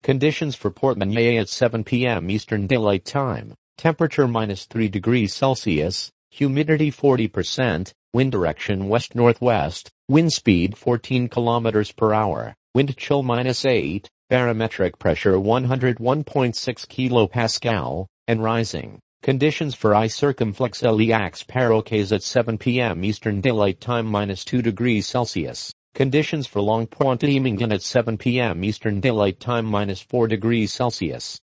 Conditions for Port Moresby at 7 p.m. Eastern Daylight Time. Temperature -3 degrees Celsius, humidity 40%, wind direction west-northwest, wind speed 14 kilometers per hour, wind chill -8, barometric pressure 101.6 kilopascal, and rising. Conditions for I Circumflex Eliax Paroques at 7 p.m. Eastern Daylight Time -2 degrees Celsius. Conditions for Long Point Leamington at 7 p.m. Eastern Daylight Time -4 degrees Celsius.